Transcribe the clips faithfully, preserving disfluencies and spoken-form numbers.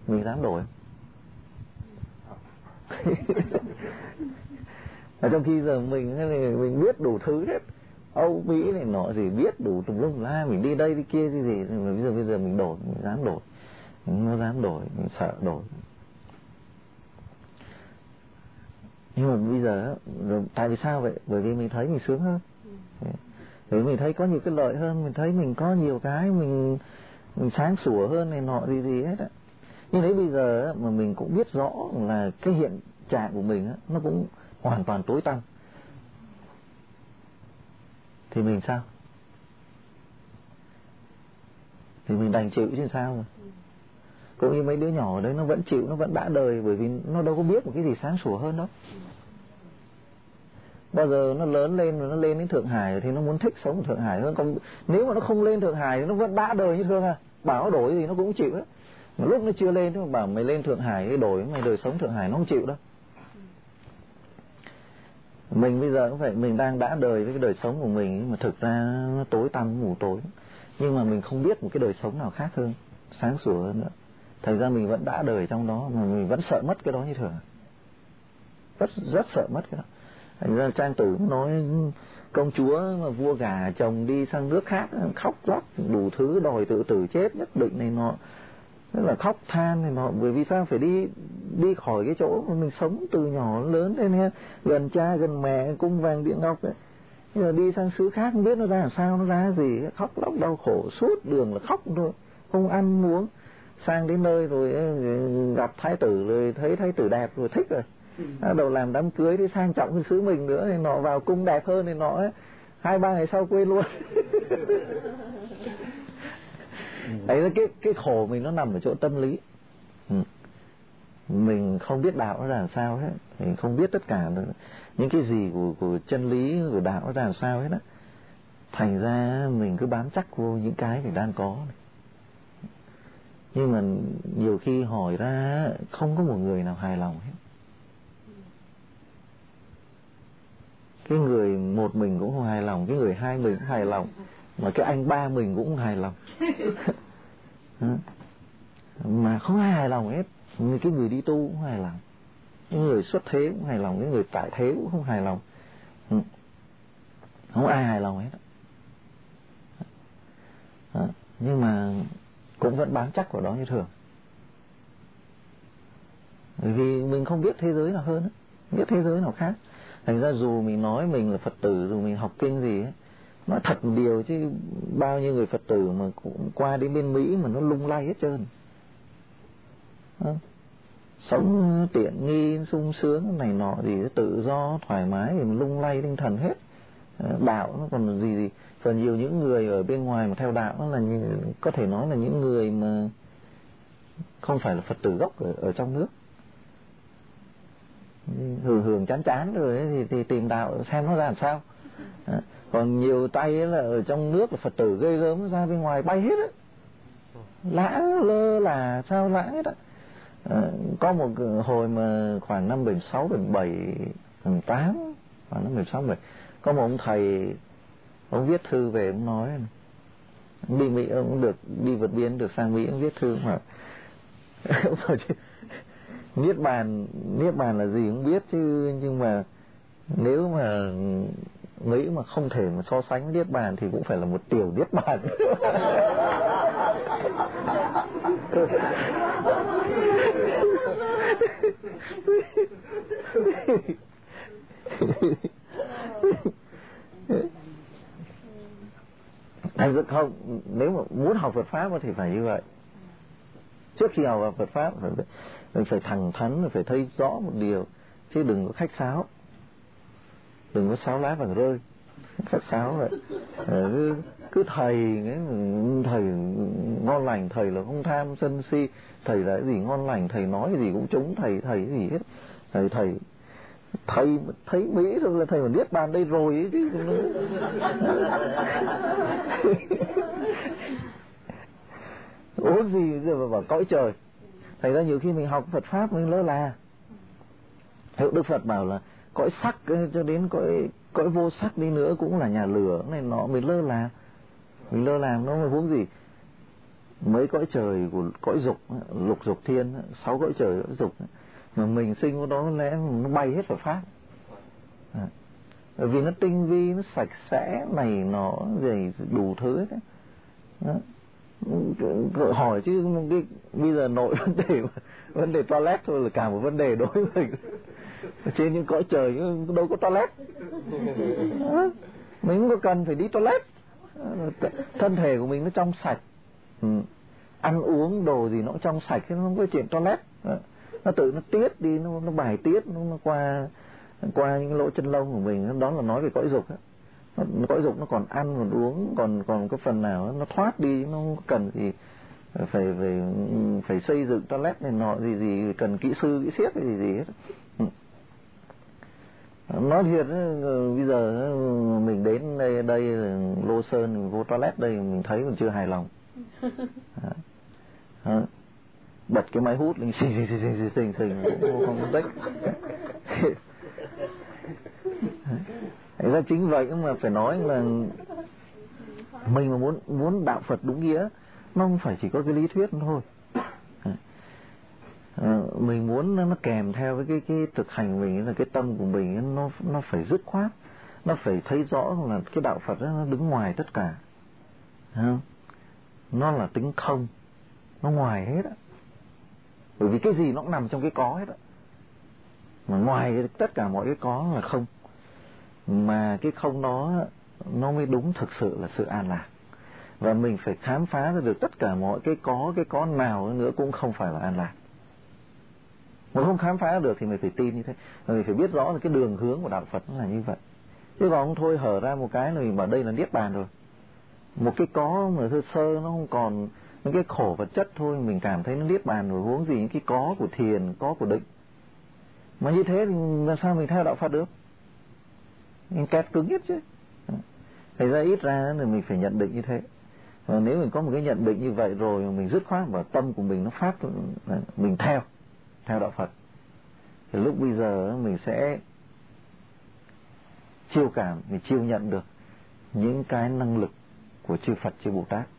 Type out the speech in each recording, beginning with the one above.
mình dám đổi. Ở trong khi giờ mình mình biết đủ thứ hết, Âu Mỹ này nọ gì biết đủ tùm lum la, mình đi đây đi kia gì gì, mà bây giờ bây giờ mình đổi, mình dám đổi, nó dám đổi, mình sợ đổi. Nhưng mà bây giờ tại vì sao vậy? Bởi vì mình thấy mình sướng hơn, bởi vì mình thấy có nhiều cái lợi hơn, mình thấy mình có nhiều cái mình mình sáng sủa hơn này nọ gì gì hết á. Nhưng đấy bây giờ mà mình cũng biết rõ là cái hiện trạng của mình á, nó cũng hoàn toàn tối tăm, thì mình sao? Thì mình đành chịu chứ sao rồi. Cũng như mấy đứa nhỏ đấy, nó vẫn chịu, nó vẫn đã đời, bởi vì nó đâu có biết một cái gì sáng sủa hơn đâu. Bao giờ nó lớn lên rồi nó lên đến Thượng Hải thì nó muốn thích sống ở Thượng Hải hơn. Còn nếu mà nó không lên Thượng Hải thì nó vẫn đã đời như thường à. Bảo nó đổi gì nó cũng chịu đấy. Mà lúc nó chưa lên thì bảo mày lên Thượng Hải cái đổi, mày đời sống Thượng Hải nó không chịu đâu. Mình bây giờ cũng vậy, mình đang đã đời với cái đời sống của mình, nhưng mà thực ra nó tối tăm mù tối. Nhưng mà mình không biết một cái đời sống nào khác hơn, sáng sủa hơn nữa. Thành ra mình vẫn đã đời trong đó, mà mình vẫn sợ mất cái đó như thường. Rất, rất sợ mất cái đó. Thành ra Trang Tử nói công chúa mà vua gả chồng đi sang nước khác, khóc lóc đủ thứ, đòi tự tử chết nhất định này nọ, tức là khóc than này nọ. Bởi vì sao? Phải đi đi khỏi cái chỗ mà mình sống từ nhỏ lớn lên ha, gần cha gần mẹ cung vàng điện ngọc ấy. Bây giờ đi sang xứ khác không biết nó ra làm sao, nó ra gì, khóc lóc đau khổ suốt đường là khóc thôi, không ăn uống. Sang đến nơi rồi gặp thái tử rồi thấy thái tử đẹp rồi thích rồi, bắt đầu làm đám cưới thì sang trọng hơn xứ mình nữa, thì nọ vào cung đẹp hơn thì nọ ấy. Hai ba ngày sau quên luôn. Đấy là cái cái khổ mình nó nằm ở chỗ tâm lý. Ừ. Mình không biết đạo nó là sao hết, mình không biết tất cả những cái gì của của chân lý của đạo nó là sao hết á. Thành ra mình cứ bám chắc vô những cái mình đang có này. Nhưng mà nhiều khi hỏi ra không có một người nào hài lòng hết. Cái người một mình cũng không hài lòng, cái người hai mình cũng hài lòng, mà cái anh ba mình cũng không hài lòng. Mà không ai hài lòng hết. Cái người đi tu cũng hài lòng, cái người xuất thế cũng hài lòng, cái người tại thế cũng không hài lòng. Không ai hài lòng hết. Đó. Nhưng mà cũng vẫn bám chắc vào đó như thường. Bởi vì mình không biết thế giới nào hơn ấy, biết thế giới nào khác. Thành ra dù mình nói mình là Phật tử, dù mình học kinh gì ấy, nói thật một điều chứ bao nhiêu người Phật tử mà cũng qua đến bên Mỹ mà nó lung lay hết trơn. Đó. Sống tiện nghi, sung sướng này nọ gì, tự do, thoải mái thì lung lay tinh thần hết. Đạo nó còn gì gì. Phần nhiều những người ở bên ngoài mà theo đạo nó là như, có thể nói là những người mà không phải là Phật tử gốc ở, ở trong nước. Hưởng hưởng chán chán rồi ấy, thì, thì tìm đạo xem nó ra làm sao. À, còn nhiều tay ấy là ở trong nước là Phật tử gây gớm, ra bên ngoài bay hết á, lãng lơ là sao lãng hết á. À, có một hồi mà khoảng năm bảy sáu bảy bảy bảy tám, khoảng năm bảy sáu bảy, có một ông thầy, ông viết thư về, ông nói đi Mỹ, ông được đi vượt biên được sang Mỹ, ông viết thư mà ông nói niết bàn, niết bàn là gì không biết chứ, nhưng mà nếu mà Mỹ mà không thể mà so sánh niết bàn thì cũng phải là một tiểu niết bàn. Thành ra không, nếu mà muốn học Phật pháp thì phải như vậy. Trước khi học Phật pháp phải, mình phải thẳng thắn, phải thấy rõ một điều, chứ đừng có khách sáo, đừng có sáo lá vàng rơi, khách sáo vậy. Cứ, cứ thầy, thầy ngon lành, thầy là không tham sân si, thầy là cái gì ngon lành, thầy nói cái gì cũng trúng, thầy thầy cái gì hết, thầy thầy thầy thấy Mỹ thôi là thầy mà niết bàn đây rồi ấy chứ. Ủa gì giờ mà bảo cõi trời. Thành ra nhiều khi mình học Phật pháp mình lơ là. Hiệu Đức Phật bảo là cõi sắc cho đến cõi cõi vô sắc đi nữa cũng là nhà lửa này nọ, mình lơ là, mình lơ làm nó mà huống gì. mấy cõi trời của cõi dục, lục dục thiên, sáu cõi trời cõi dục, mà mình sinh vào đó lẽ nó bay hết vào pháp. À, bởi vì nó tinh vi, nó sạch sẽ này nó gì đủ thứ đấy. Đó. Hỏi chứ cái bây giờ nội vấn đề vấn đề toilet thôi là cả một vấn đề đối với mình. Trên những cõi trời đâu có toilet. Đó. Mình không có cần phải đi toilet. Thân thể của mình nó trong sạch. Ừ. Ăn uống đồ gì nó cũng trong sạch, nó không có chuyện toilet. Đó. Nó tự nó tiết đi, nó, nó bài tiết, nó, nó qua qua những lỗ chân lông của mình. Đó là nói về cõi dục. Nó, cõi dục nó còn ăn, còn uống, còn còn cái phần nào nó thoát đi, nó không cần gì phải phải phải xây dựng toilet này nọ gì gì, cần kỹ sư kỹ siết gì gì hết. Ừ. Nói thiệt, bây giờ mình đến đây, đây Lô Sơn, mình vô toilet đây mình thấy còn chưa hài lòng. À. Bật cái máy hút lên xì xì xì xì xì xì cũng không có tích. Thành ra chính vậy mà phải nói là mình mà muốn muốn đạo Phật đúng nghĩa, nó không phải chỉ có cái lý thuyết thôi. À, mình muốn nó kèm theo với cái cái thực hành của mình, là cái tâm của mình nó nó phải dứt khoát, nó phải thấy rõ là cái đạo Phật đó, nó đứng ngoài tất cả. À, nó là tính không, nó ngoài hết á. Bởi vì cái gì nó cũng nằm trong cái có hết á. Mà ngoài tất cả mọi cái có là không. Mà cái không đó nó mới đúng thực sự là sự an lạc. Và mình phải khám phá ra được tất cả mọi cái có, cái có nào nữa cũng không phải là an lạc. Mà không khám phá được thì mình phải tin như thế. Mình phải biết rõ là cái đường hướng của đạo Phật nó là như vậy. Chứ còn không thôi hở ra một cái là mình bảo đây là niết bàn rồi. Một cái có mà sơ sơ nó không còn những cái khổ vật chất thôi, mình cảm thấy nó niết bàn rồi, huống gì những cái có của thiền, có của định. Mà như thế thì làm sao mình theo đạo Phật được? Mình kẹt cứng nhất chứ. Thành ra ít ra là mình phải nhận định như thế. Và nếu mình có một cái nhận định như vậy rồi, mình dứt khoát vào tâm của mình nó phát, mình theo theo đạo Phật, thì lúc bây giờ mình sẽ chiêu cảm, mình chiêu nhận được những cái năng lực của chư Phật, chư Bồ Tát.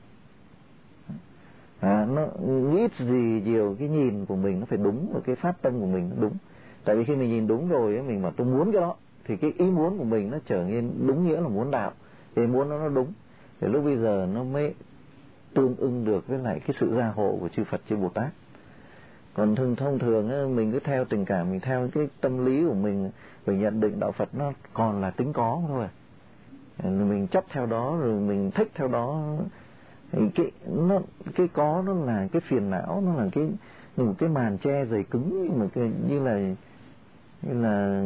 À, nó ít gì nhiều cái nhìn của mình nó phải đúng, và cái phát tâm của mình nó đúng. Tại vì khi mình nhìn đúng rồi mình bảo tôi muốn cái đó, thì cái ý muốn của mình nó trở nên đúng nghĩa là muốn đạo, thì muốn nó nó đúng, thì lúc bây giờ nó mới tương ưng được với lại cái sự gia hộ của chư Phật, chư Bồ Tát. Còn thông, thông thường mình cứ theo tình cảm, mình theo cái tâm lý của mình, mình nhận định đạo Phật nó còn là tính có thôi. Mình chấp theo đó, rồi mình thích theo đó. Thì cái nó cái có nó là cái phiền não, nó là cái một cái màn che dày cứng, mà cái, như là như là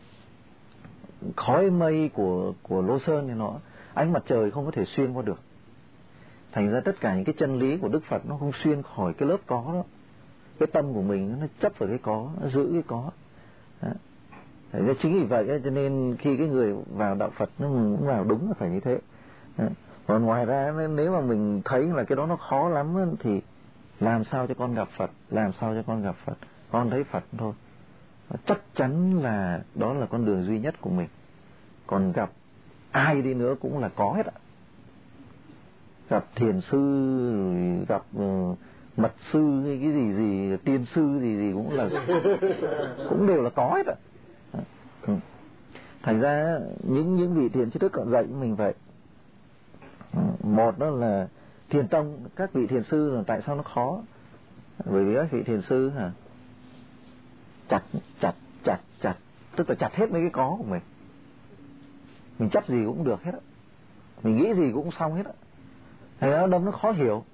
khói mây của của Lô Sơn này nọ, ánh mặt trời không có thể xuyên qua được. Thành ra tất cả những cái chân lý của Đức Phật nó không xuyên khỏi cái lớp có đó. Cái tâm của mình nó chấp vào cái có, nó giữ cái có. Đó. Thành ra chính vì vậy cho nên khi cái người vào đạo Phật nó cũng vào đúng là phải như thế. Đó. Còn ngoài ra nếu mà mình thấy là cái đó nó khó lắm thì làm sao cho con gặp Phật, làm sao cho con gặp Phật, con thấy Phật thôi. Chắc chắn là đó là con đường duy nhất của mình. Còn gặp ai đi nữa cũng là có hết ạ. Gặp thiền sư, gặp uh, mật sư hay cái gì gì, tiên sư gì gì cũng là cũng đều là có hết ạ. Thành ra những những vị thiền tri thức dạy mình vậy. Một đó là thiền tông, các vị thiền sư là tại sao nó khó? Bởi vì các vị thiền sư hả, chặt chặt chặt chặt, tức là chặt hết mấy cái có của mình. Mình chấp gì cũng được hết á, mình nghĩ gì cũng xong hết á. Thành ra nó đâm nó khó hiểu.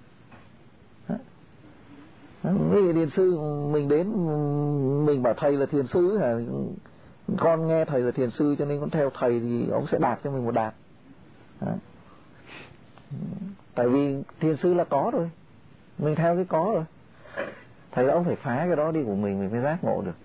Mấy vị thiền sư mình đến, mình bảo thầy là thiền sư hả, con nghe thầy là thiền sư cho nên con theo thầy, thì ông sẽ đạt cho mình một đạt. Đó. Tại vì thiền sư là có rồi, mình theo cái có rồi, thầy ông phải phá cái đó đi của mình, mình mới giác ngộ được.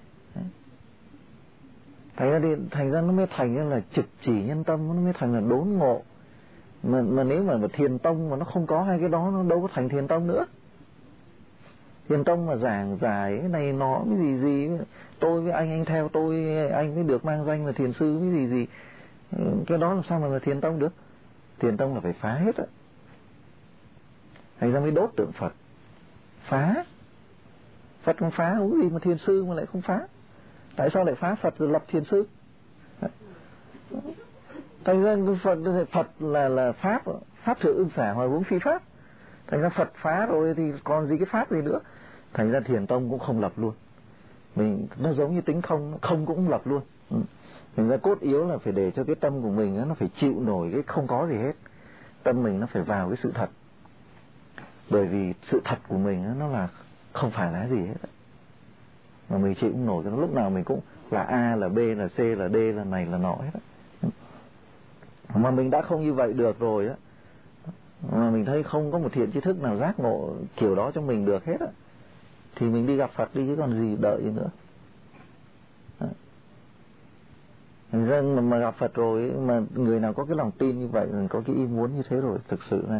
Thành ra, đi, thành ra nó mới thành là trực chỉ nhân tâm, nó mới thành là đốn ngộ. Mà, mà nếu mà một thiền tông mà nó không có hai cái đó, nó đâu có thành thiền tông nữa. Thiền tông mà giảng giải cái này nó cái gì gì, tôi với anh anh theo tôi, anh mới được mang danh là thiền sư cái gì gì, cái đó làm sao mà là thiền tông được? Thiền tông là phải phá hết á. thành ra mới đốt tượng Phật, phá. Phật không phá, uống gì mà thiền sư mà lại không phá? Tại sao lại phá Phật rồi lập thiền sư? Thành ra Phật, Phật là là pháp, pháp thượng ưng xả hoài vốn phi pháp. Thành ra Phật phá rồi thì còn gì cái pháp gì nữa. Thành ra thiền tông cũng không lập luôn. Mình nó giống như tính không, không cũng lập luôn. Ừ. Thành ra cốt yếu là phải để cho cái tâm của mình nó phải chịu nổi cái không có gì hết. Tâm mình nó phải vào cái sự thật. Bởi vì sự thật của mình nó là không phải là gì hết. Mà mình chịu không nổi, lúc nào mình cũng là A, là B, là C, là D, là này, là nọ hết. Mà mình đã không như vậy được rồi á, mà mình thấy không có một thiện tri thức nào giác ngộ kiểu đó cho mình được hết á, thì mình đi gặp Phật đi chứ còn gì đợi gì nữa. Mà, mà gặp Phật rồi, mà người nào có cái lòng tin như vậy, có cái ý muốn như thế rồi, thực sự là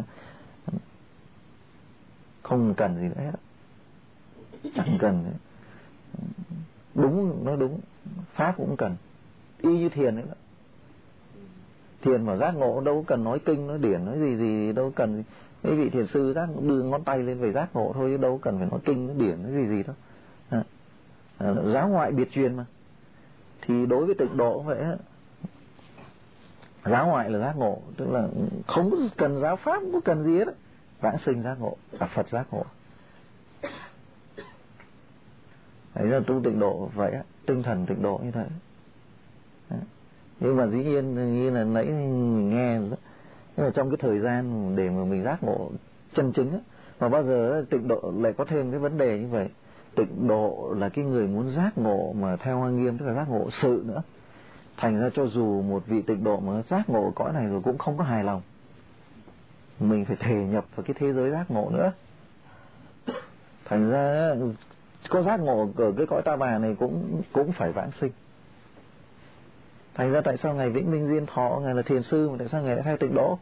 không cần gì nữa hết, chẳng cần nữa. Đúng, nói đúng, pháp cũng cần, y như thiền ấy đó. Thiền mà giác ngộ đâu có cần nói kinh, nói điển, nói gì gì, đâu cần gì. Mấy vị thiền sư giác đưa ngón tay lên về giác ngộ thôi, đâu cần phải nói kinh, nói điển, nói gì gì đâu. À, à, giáo ngoại biệt truyền mà. Thì đối với tịnh độ cũng vậy á. Giáo ngoại là giác ngộ, tức là không cần giáo pháp, không có cần gì hết. Vãng sinh giác ngộ, gặp Phật giác ngộ. Đấy là tu tịnh độ vậy á, tinh thần tịnh độ như thế. Đấy. Nhưng mà dĩ nhiên như là nãy mình nghe đó, là trong cái thời gian để mà mình giác ngộ chân chính á, mà bao giờ tịnh độ lại có thêm cái vấn đề như vậy. Tịnh độ là cái người muốn giác ngộ mà theo Hoa Nghiêm, tức là giác ngộ sự nữa. Thành ra cho dù một vị tịnh độ mà giác ngộ cõi này rồi cũng không có hài lòng, mình phải thể nhập vào cái thế giới giác ngộ nữa. Thành ra có giác ngộ ở cái cõi ta bà này cũng cũng phải vãng sinh. Thành ra tại sao Ngài Vĩnh Minh Diên Thọ, Ngài là thiền sư, mà tại sao Ngài lại theo tịnh độ?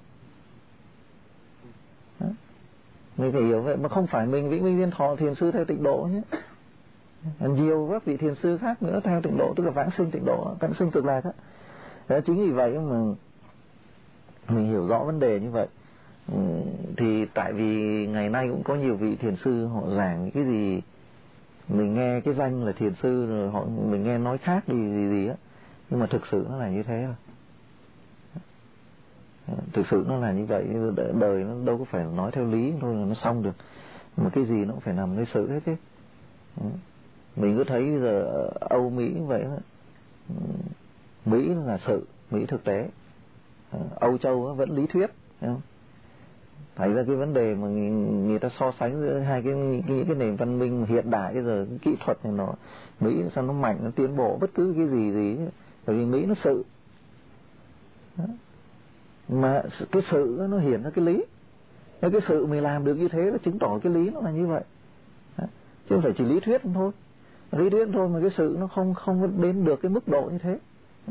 Đó. Mình phải hiểu vậy, mà không phải mình Vĩnh Minh Diên Thọ thiền sư theo tịnh độ nhé. Nhiều các vị thiền sư khác nữa theo tịnh độ, tức là vãng sinh tịnh độ, vãng sinh cực lạc á. Đó, chính vì vậy mà mình hiểu rõ vấn đề như vậy. Ừ, thì tại vì ngày nay cũng có nhiều vị thiền sư họ giảng cái gì mình nghe cái danh là thiền sư rồi họ mình nghe nói khác gì gì gì á, nhưng mà thực sự nó là như thế rồi. Thực sự nó là như vậy, đời nó đâu có phải nói theo lý thôi là nó xong được, mà cái gì nó cũng phải nằm nơi sự hết chứ. Mình cứ thấy bây giờ Âu Mỹ như vậy đó. Mỹ là sự, Mỹ thực tế, Âu Châu vẫn lý thuyết, thấy không? Thấy ra cái vấn đề mà người, người ta so sánh giữa hai cái những cái nền văn minh hiện đại bây giờ, cái kỹ thuật này nó Mỹ sao nó mạnh, nó tiến bộ bất cứ cái gì gì, bởi vì Mỹ nó sự. Đó. Mà cái sự nó hiển ra cái lý. Nếu cái sự mình làm được như thế là chứng tỏ cái lý nó là như vậy. Đó. Chứ không phải chỉ lý thuyết thôi. Lý thuyết thôi mà cái sự nó không không đến được cái mức độ như thế.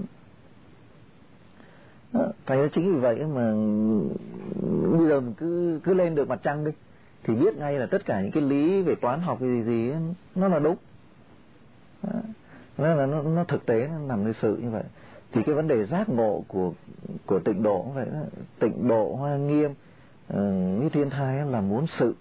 Thành ra chính vì vậy mà bây giờ mình cứ cứ lên được mặt trăng đi thì biết ngay là tất cả những cái lý về toán học gì gì nó là đúng. Đó là nó, nó thực tế nó nằm nơi sự như vậy. Thì cái vấn đề giác ngộ của của tịnh độ cũng vậy đó. Tịnh độ, Hoa Nghiêm, uh, như Thiên Thai là muốn sự.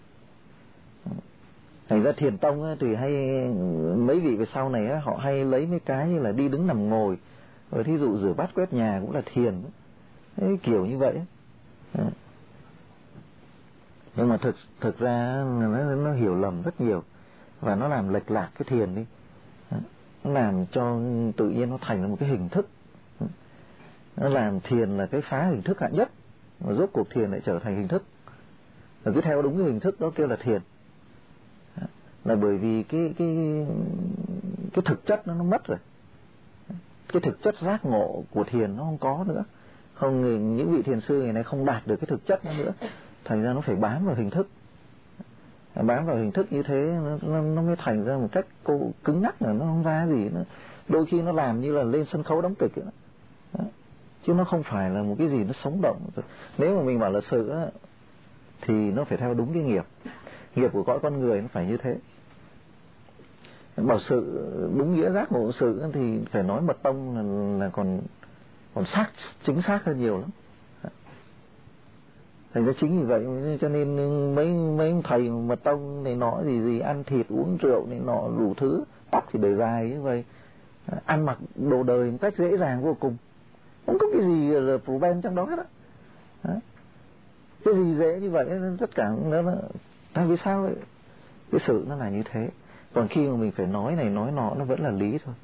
Thành ra thiền tông thì hay mấy vị về sau này họ hay lấy mấy cái như là đi đứng nằm ngồi, rồi thí dụ rửa bát quét nhà cũng là thiền. Đấy, kiểu như vậy. Nhưng mà thực thực ra nó, nó hiểu lầm rất nhiều và nó làm lệch lạc cái thiền đi. Nó làm cho tự nhiên nó thành một cái hình thức. Nó làm thiền là cái phá hình thức hạng nhất, mà rốt cuộc thiền lại trở thành hình thức. Rồi cứ theo đúng cái hình thức đó kêu là thiền. Là bởi vì cái cái cái thực chất nó nó mất rồi. Cái thực chất giác ngộ của thiền nó không có nữa. Không, những vị thiền sư ngày nay không đạt được cái thực chất nó nữa. Thành ra nó phải bám vào hình thức. Bám vào hình thức như thế nó, nó, nó mới thành ra một cách cô cứng nhắc, là nó không ra gì nữa. Đôi khi nó làm như là lên sân khấu đóng kịch nữa. Đó. Chứ nó không phải là một cái gì nó sống động. Nếu mà mình bảo là sự á, thì nó phải theo đúng cái nghiệp. Nghiệp của cõi con người nó phải như thế. Bảo sự đúng nghĩa giác ngộ sự thì phải nói mật tông là, là còn còn xác chính xác hơn nhiều lắm. Thành ra chính vì vậy cho nên mấy mấy thầy mật tông này nọ gì gì ăn thịt uống rượu này nọ đủ thứ, tóc thì để dài như vậy, ăn mặc đồ đời một cách dễ dàng vô cùng, không có cái gì là phủ ben trong đó hết á. Cái gì dễ như vậy, tất cả nó là tại vì sao vậy? Cái sự nó là như thế. Còn khi mà mình phải nói này nói nọ nó vẫn là lý thôi.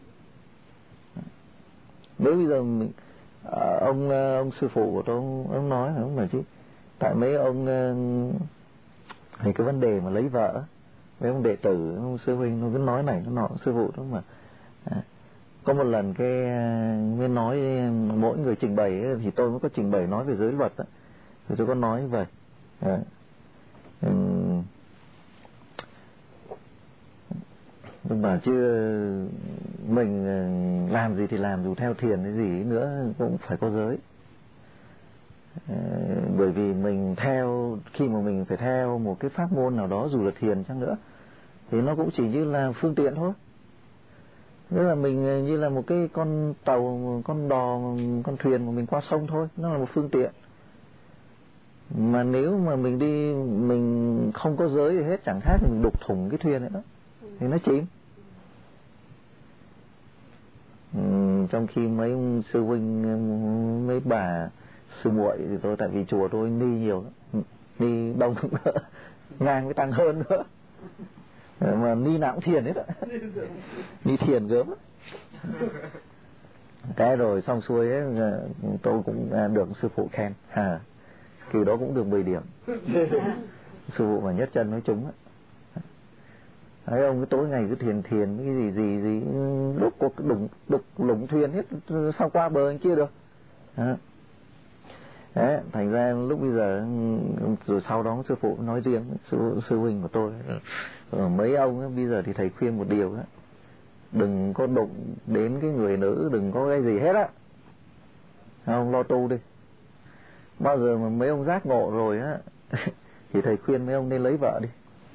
Nếu bây giờ mình, ông ông sư phụ của tôi ông, ông nói không mà chứ, tại mấy ông thì cái vấn đề mà lấy vợ, mấy ông đệ tử ông sư huynh nó cứ nói này nó nọ, sư phụ đó mà à, có một lần cái mới nói mỗi người trình bày thì tôi mới có trình bày nói về giới luật đó, thì tôi có nói như vậy à, um, nhưng mà chứ mình làm gì thì làm, dù theo thiền hay gì nữa cũng phải có giới. À, bởi vì mình theo, khi mà mình phải theo một cái pháp môn nào đó dù là thiền chăng nữa thì nó cũng chỉ như là phương tiện thôi. Tức là mình như là một cái con tàu, con đò, con thuyền mà mình qua sông thôi, nó là một phương tiện. Mà nếu mà mình đi mình không có giới gì hết, chẳng khác mình đục thủng cái thuyền ấy đó thì nó chìm. Ừ, trong khi mấy ông sư huynh, mấy bà sư muội thì tôi, tại vì chùa tôi ni nhiều, ni đông ngang với tăng hơn nữa, mà ni nào cũng thiền hết á, ni thiền gớm. Cái rồi xong xuôi ấy, tôi cũng được sư phụ khen, à, kỳ đó cũng được mười điểm. Sư phụ mà nhất chân nói trúng á. Đấy, ông cái tối ngày cứ thiền thiền cái gì gì gì đục cuộc đụng đục lũng thuyền hết, sao qua bờ anh kia được. Đó. Đấy, thành ra lúc bây giờ rồi sau đó sư phụ nói riêng, sư sư huynh của tôi, mấy ông ấy, bây giờ thì thầy khuyên một điều đó, đừng có đụng đến cái người nữ, đừng có cái gì hết á, không, lo tu đi. Bao giờ mà mấy ông giác ngộ rồi á thì thầy khuyên mấy ông nên lấy vợ đi.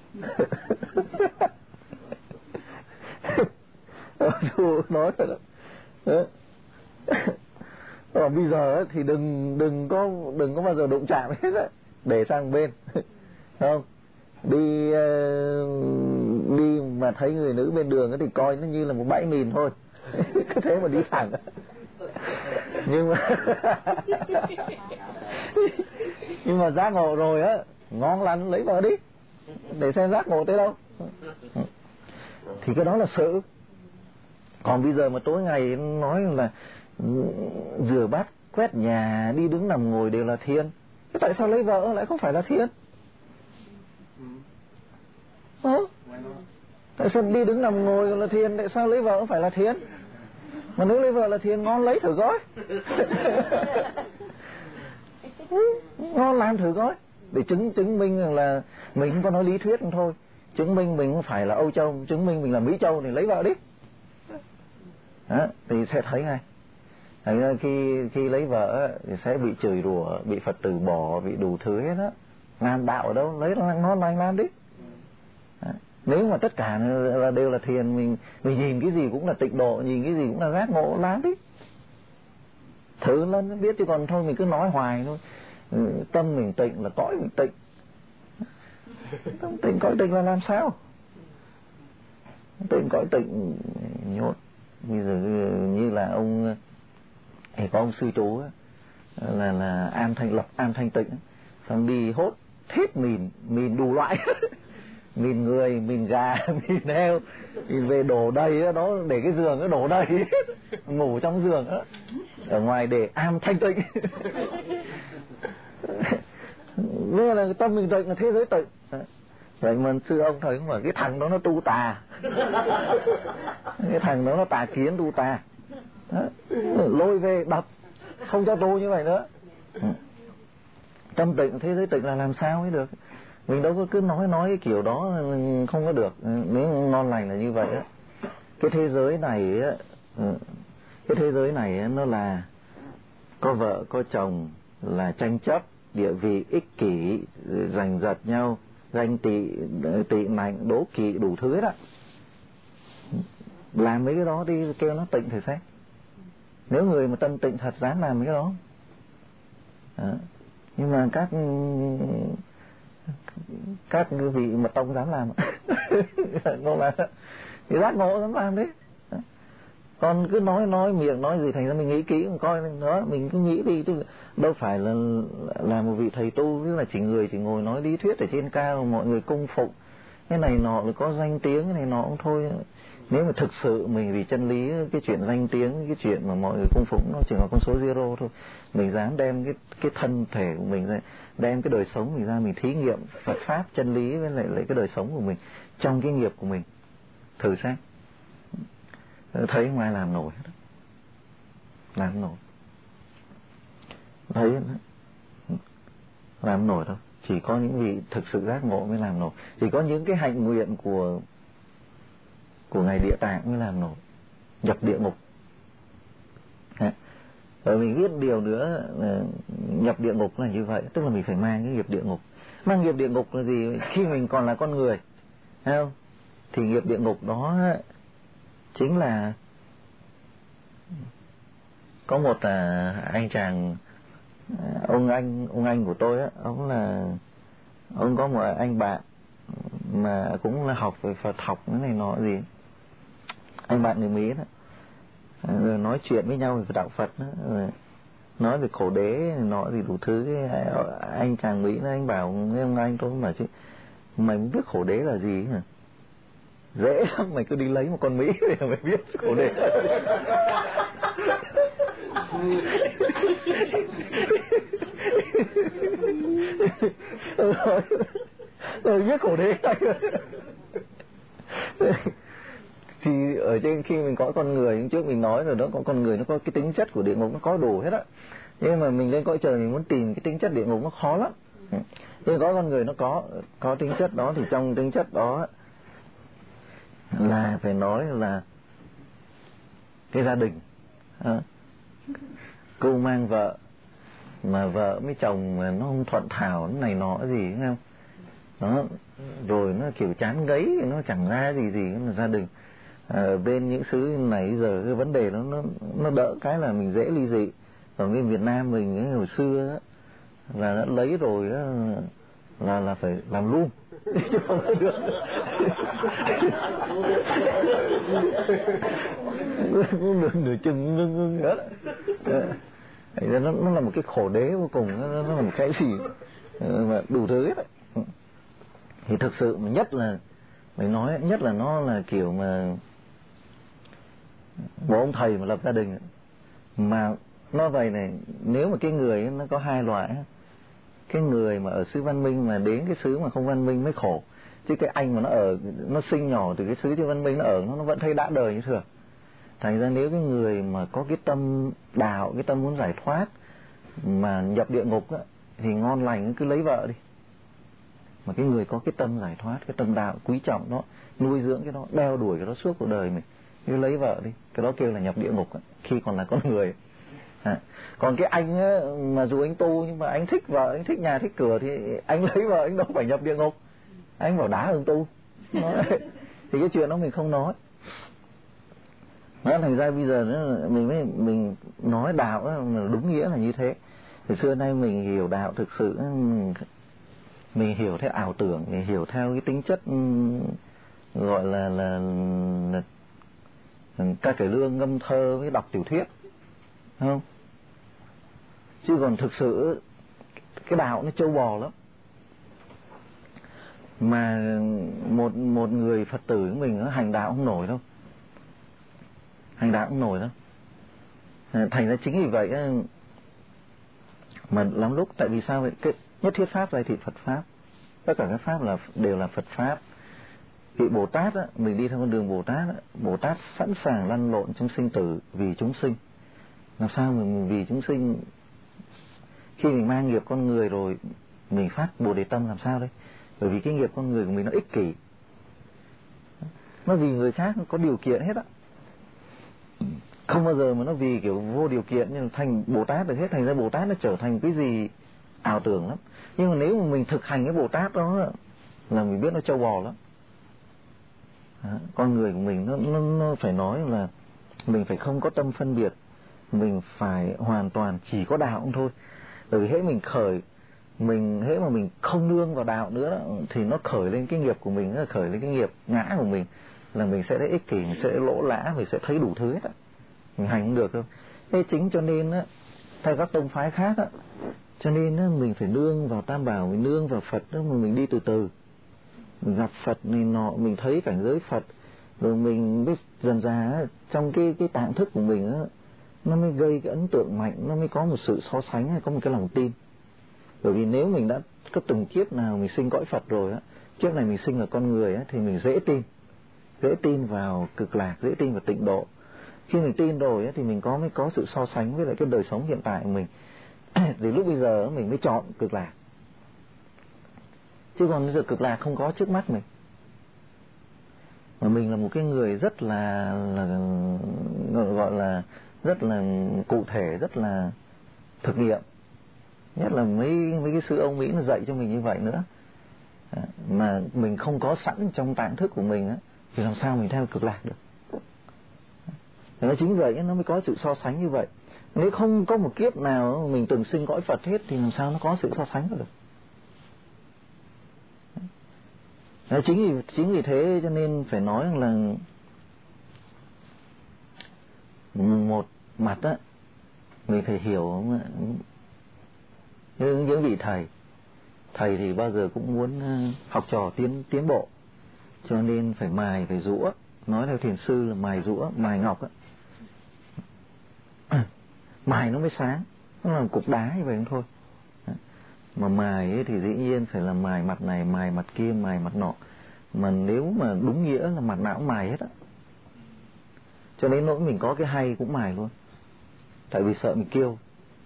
Sư nói rồi đó. Còn bây giờ thì đừng đừng có đừng có bao giờ đụng chạm hết á, để sang bên. Không, đi đi mà thấy người nữ bên đường thì coi nó như là một bãi mìn thôi. Cứ thế mà đi thẳng. Nhưng mà nhưng mà giác ngộ rồi á, ngon lành lấy vợ đi, để xem giác ngộ tới đâu. Thì cái đó là sự. Còn bây giờ mà tối ngày nói là rửa bát, quét nhà, đi đứng nằm ngồi đều là thiền, thế tại sao lấy vợ lại không phải là thiền? Ờ? Tại sao đi đứng nằm ngồi là thiền, tại sao lấy vợ không phải là thiền? Mà nếu lấy vợ là thiền, ngon lấy thử coi. Ngon làm thử coi, để chứng chứng minh rằng là mình không có nói lý thuyết thôi, chứng minh mình không phải là Âu Châu, chứng minh mình là Mỹ Châu thì lấy vợ đi. Đó, thì sẽ thấy ngay. Thành ra khi khi lấy vợ thì sẽ bị chửi rủa, bị Phật tử bỏ, bị đủ thứ hết á. Làm đạo ở đâu, lấy ngon lành làm đi. Đó. Nếu mà tất cả là đều là thiền, mình mình nhìn cái gì cũng là tịnh độ, nhìn cái gì cũng là giác ngộ, làm đi. Thử lên biết, chứ còn thôi mình cứ nói hoài thôi. Tâm mình tịnh là cõi mình tịnh. Tâm tịnh cõi tịnh là làm sao? Tịnh cõi tịnh nhốt. Bây giờ như là ông thì có ông sư chú ấy, là là An Thanh Lập, An Thanh Tịnh, xong đi hốt hết mìn, mìn đủ loại. Mìn người, mìn gà, mìn heo, mìn về đổ đầy đó, nó để cái giường nó đổ đầy, ngủ trong giường đó, ở ngoài để An Thanh Tịnh. Nên là tâm mình tịnh là thế giới tịnh. Vậy mà sư ông thấy mà cái thằng đó nó tu tà. Cái thằng đó nó tà kiến tu tà. Đó. Lôi về đập, không cho tu như vậy nữa. Tâm tịnh, thế giới tịnh là làm sao mới được? Mình đâu có cứ nói nói cái kiểu đó không có được. Nếu ngon lành là như vậy á. Cái thế giới này á, cái thế giới này á, nó là có vợ có chồng, là tranh chấp, địa vị, ích kỷ, giành giật nhau, ganh tị, tị nạnh, đố kỵ, đủ thứ đó. Làm mấy cái đó đi, kêu nó tịnh thử xem. Nếu người mà tâm tịnh thật dám làm mấy cái đó. Đó. Nhưng mà các các vị mật tông dám làm. Ngộ là thì giác ngộ dám làm đấy. Còn cứ nói nói miệng nói gì, thành ra mình nghĩ kỹ, mình coi đó, mình cứ nghĩ đi, chứ đâu phải là là một vị thầy tu, tức là chỉ người chỉ ngồi nói lý thuyết ở trên cao, mọi người cung phụng cái này nọ, rồi có danh tiếng cái này nọ cũng thôi. Nếu mà thực sự mình vì chân lý, cái chuyện danh tiếng, cái chuyện mà mọi người cung phụng nó chỉ là con số zero thôi. Mình dám đem cái cái thân thể của mình ra, đem cái đời sống mình ra, mình thí nghiệm Phật pháp chân lý với lại, lại cái đời sống của mình trong cái nghiệp của mình, thử xem, thấy không ai làm nổi hết, làm không nổi, thấy làm không nổi đâu. Chỉ có những vị thực sự giác ngộ mới làm nổi. Chỉ có những cái hạnh nguyện của của ngài Địa Tạng mới làm nổi, nhập địa ngục. Rồi mình biết điều nữa, nhập địa ngục là như vậy, tức là mình phải mang cái nghiệp địa ngục. Mang nghiệp địa ngục là gì? Khi mình còn là con người, thấy không? Thì nghiệp địa ngục đó chính là có một à, anh chàng, ông anh ông anh của tôi á, ông là ông có một anh bạn mà cũng là học về Phật học cái này nọ gì, anh bạn người Mỹ đó, rồi nói chuyện với nhau về đạo Phật đó, rồi nói về khổ đế nọ gì đủ thứ. Cái anh chàng Mỹ đó, anh bảo với ông anh tôi bảo chứ mày biết khổ đế là gì hả? Dễ lắm, mày cứ đi lấy một con Mỹ để mày biết khổ đế. Rồi biết khổ đế. Thì ở trên khi mình có con người, trước mình nói rồi đó, có con người nó có cái tính chất của địa ngục, nó có đủ hết á. Nhưng mà mình lên cõi trời mình muốn tìm cái tính chất địa ngục nó khó lắm. Nhưng có con người nó có có tính chất đó, thì trong tính chất đó là phải nói là cái gia đình. À, cô mang vợ mà vợ với chồng mà nó không thuận thảo, nó này nọ gì thấy không? Đó, rồi nó kiểu chán ngấy, nó chẳng ra gì gì, nó là gia đình. À, bên những xứ này giờ cái vấn đề nó nó nó đỡ cái là mình dễ ly dị. Ở bên Việt Nam mình ấy, hồi xưa đó, là đã lấy rồi đó, là là phải làm luôn chứ không được. Cũng được nửa chừng ngưng nữa. Nó, nó là một cái khổ đế vô cùng, nó, nó là một cái gì mà đủ thứ hết. Thì thực sự mà nhất là mình nói nhất là nó là kiểu mà một ông thầy mà lập gia đình mà nó vậy này, nếu mà cái người nó có hai loại, cái người mà ở xứ văn minh mà đến cái xứ mà không văn minh mới khổ, chứ cái anh mà nó ở nó sinh nhỏ từ cái xứ chưa văn minh nó ở nó, nó vẫn thấy đã đời như thường. Thành ra nếu cái người mà có cái tâm đạo, cái tâm muốn giải thoát mà nhập địa ngục á, thì ngon lành cứ lấy vợ đi. Mà cái người có cái tâm giải thoát, cái tâm đạo quý trọng đó, nuôi dưỡng cái đó, đeo đuổi cái đó suốt cuộc đời mình, cứ lấy vợ đi, cái đó kêu là nhập địa ngục á, khi còn là con người. À, còn cái anh á, mà dù anh tu nhưng mà anh thích vợ, anh thích nhà thích cửa thì anh lấy vợ anh đâu phải nhập địa ngục, anh bảo đá hơn tu. Nói, thì cái chuyện đó mình không nói. Nó thành ra bây giờ nó, mình mới mình nói đạo đó, đúng nghĩa là như thế. Từ xưa nay mình hiểu đạo thực sự, mình hiểu theo ảo tưởng, mình hiểu theo cái tính chất gọi là là, là ca cải lương, ngâm thơ với đọc tiểu thuyết, không? Chứ còn thực sự cái đạo nó trâu bò lắm. Mà một một người Phật tử của mình nó hành đạo không nổi đâu, hành đạo không nổi đâu. Thành ra chính vì vậy mà lắm lúc, tại vì sao vậy? Cái nhất thiết pháp này thì Phật pháp, tất cả các pháp là đều là Phật pháp. Vị Bồ Tát á, mình đi theo con đường Bồ Tát á, Bồ Tát sẵn sàng lăn lộn trong sinh tử vì chúng sinh. Làm sao mình vì chúng sinh? Khi mình mang nghiệp con người rồi, mình phát Bồ Đề tâm làm sao đây? Bởi vì cái nghiệp con người của mình nó ích kỷ, nó vì người khác, nó có điều kiện hết á, không bao giờ mà nó vì kiểu vô điều kiện nhưng thành Bồ Tát được hết. Thành ra Bồ Tát nó trở thành cái gì ảo tưởng lắm. Nhưng mà nếu mà mình thực hành cái Bồ Tát đó là mình biết nó trâu bò lắm. Đó, con người của mình nó, nó, nó phải nói là mình phải không có tâm phân biệt, mình phải hoàn toàn chỉ có đạo không thôi. Bởi vì hễ mình khởi mình hễ mà mình không nương vào đạo nữa đó, thì nó khởi lên cái nghiệp của mình, nó khởi lên cái nghiệp ngã của mình, là mình sẽ thấy ích kỷ, mình sẽ lỗ lã, mình sẽ thấy đủ thứ hết á, mình hành không được đâu. Thế chính cho nên á, theo các tông phái khác á, cho nên á, mình phải nương vào Tam Bảo, mình nương vào Phật đó, mà mình đi từ từ, mình gặp Phật này nọ, mình thấy cảnh giới Phật, rồi mình biết dần dà á, trong cái cái tạng thức của mình á, nó mới gây cái ấn tượng mạnh, nó mới có một sự so sánh, có một cái lòng tin. Bởi vì nếu mình đã có từng kiếp nào mình sinh cõi Phật rồi á, kiếp này mình sinh là con người á, thì mình dễ tin, dễ tin vào cực lạc, dễ tin vào tịnh độ. Khi mình tin rồi á, thì mình có mới có sự so sánh với lại cái đời sống hiện tại của mình. Thì lúc bây giờ mình mới chọn cực lạc. Chứ còn bây giờ cực lạc không có trước mắt mình. Mà mình là một cái người rất là, là gọi là rất là cụ thể, rất là thực nghiệm. Nhất là mấy mấy cái sư ông Mỹ nó dạy cho mình như vậy nữa. Mà mình không có sẵn trong tạng thức của mình á, thì làm sao mình theo cực lạc được. Nó chính vậy nó mới có sự so sánh như vậy. Nếu không có một kiếp nào mình từng sinh cõi Phật hết thì làm sao nó có sự so sánh được. Đó, chính vì chính vì thế cho nên phải nói là một mặt á, mình phải hiểu những những vị thầy, thầy thì bao giờ cũng muốn học trò tiến tiến bộ, cho nên phải mài, phải giũa. Nói theo thiền sư là mài giũa, mài ngọc á. Mài nó mới sáng, nó là cục đá như vậy không thôi. Mà mài ấy thì dĩ nhiên phải là mài mặt này, mài mặt kia, mài mặt nọ. Mà nếu mà đúng nghĩa là mặt nào cũng mài hết á. Cho nên nỗi mình có cái hay cũng mài luôn. Tại vì sợ mình kêu.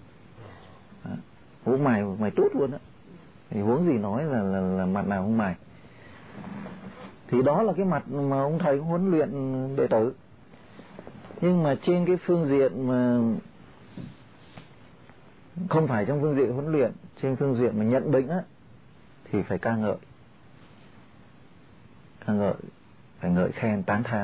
Cũng mài, mài tốt luôn á. Thì huống gì nói là, là, là mặt nào không mài. Thì đó là cái mặt mà ông thầy cũng huấn luyện đệ tử. Nhưng mà trên cái phương diện mà không phải trong phương diện huấn luyện, trên phương diện mà nhận định á, thì phải ca ngợi. Ca ngợi, phải ngợi khen, tán thán.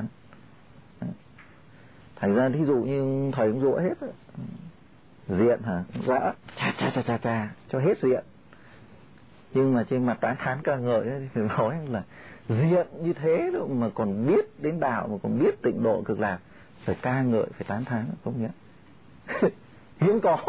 Thành ra thí dụ như thầy cũng dỗ hết á. Diện hả? Dạ, cha cha cha cha cha, cho hết diện. Nhưng mà trên mặt tán thán ca ngợi ấy, thì nói là diện như thế đâu mà còn biết đến đạo, mà còn biết tịnh độ cực lạc, phải ca ngợi, phải tán thán, không nhé. Hiếm có.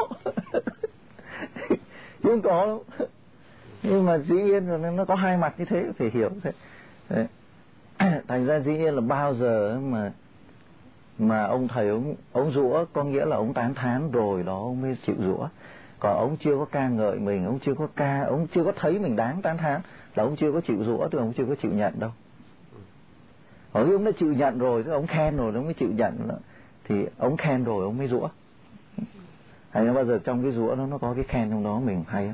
Hiếm có đâu. Nhưng mà dĩ nhiên là nó có hai mặt như thế, phải hiểu thế. Đấy. Thành ra dĩ nhiên là bao giờ mà mà ông thầy ông, ông giũa, có nghĩa là ông tán thán rồi đó ông mới chịu giũa. Còn ông chưa có ca ngợi mình, ông chưa có ca, ông chưa có thấy mình đáng tán thán, là ông chưa có chịu giũa, tức ông chưa có chịu nhận đâu. Ở khi ông đã chịu nhận rồi, tức ông khen rồi, ông mới chịu nhận đó. Thì ông khen rồi, ông mới giũa. Hay là bao giờ trong cái giũa đó nó có cái khen trong đó mình hay á.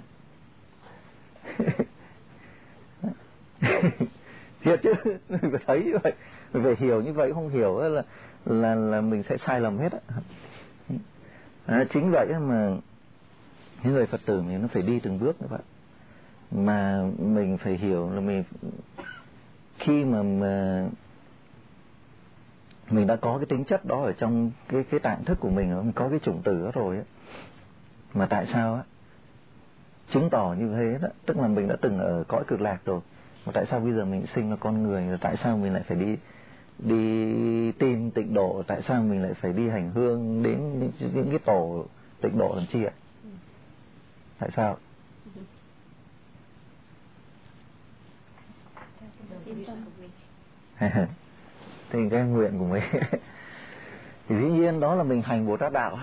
Thiệt chứ, mình phải thấy như vậy, mình phải hiểu như vậy, không hiểu là là là mình sẽ sai lầm hết á. À, chính vậy mà những người Phật tử mình nó phải đi từng bước như vậy. Mà mình phải hiểu là mình khi mà, mà mình đã có cái tính chất đó ở trong cái cái tạng thức của mình, mình có cái chủng tử đó rồi á, mà tại sao á chứng tỏ như thế đó, tức là mình đã từng ở cõi cực lạc rồi, mà tại sao bây giờ mình sinh là con người, rồi tại sao mình lại phải đi đi tìm tịnh độ, tại sao mình lại phải đi hành hương đến những, những cái tổ tịnh độ làm chi ạ? Tại sao? Thì cái nguyện của mình. Thì dĩ nhiên đó là mình hành Bồ Tát đạo.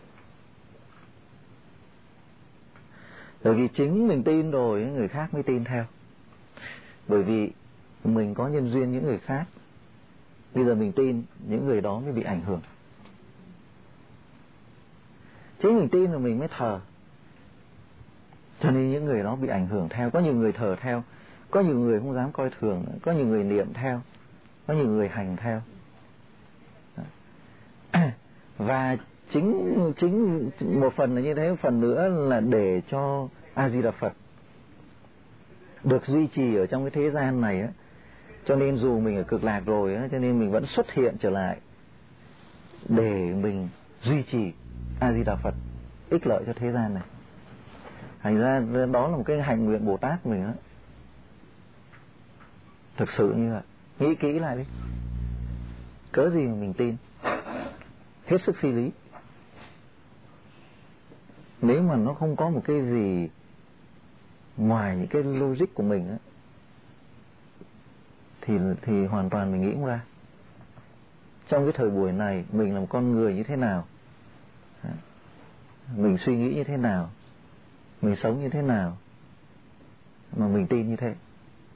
Bởi vì chính mình tin rồi người khác mới tin theo. Bởi vì mình có nhân duyên những người khác, bây giờ mình tin, những người đó mới bị ảnh hưởng. Chính mình tin rồi mình mới thờ, cho nên những người đó bị ảnh hưởng theo. Có nhiều người thờ theo, có nhiều người không dám coi thường, có nhiều người niệm theo, có nhiều người hành theo. Và chính chính một phần là như thế, một phần nữa là để cho A Di Đà Phật được duy trì ở trong cái thế gian này á. Cho nên dù mình ở cực lạc rồi á, cho nên mình vẫn xuất hiện trở lại để mình duy trì A Di Đà Phật ích lợi cho thế gian này. Thành ra đó là một cái hạnh nguyện Bồ Tát mình đó. Thực sự như vậy. Nghĩ kỹ lại đi. Cớ gì mà mình tin? Hết sức phi lý. Nếu mà nó không có một cái gì ngoài những cái logic của mình á, thì thì hoàn toàn mình nghĩ không ra. Trong cái thời buổi này mình là một con người như thế nào, mình suy nghĩ như thế nào, mình sống như thế nào mà mình tin như thế.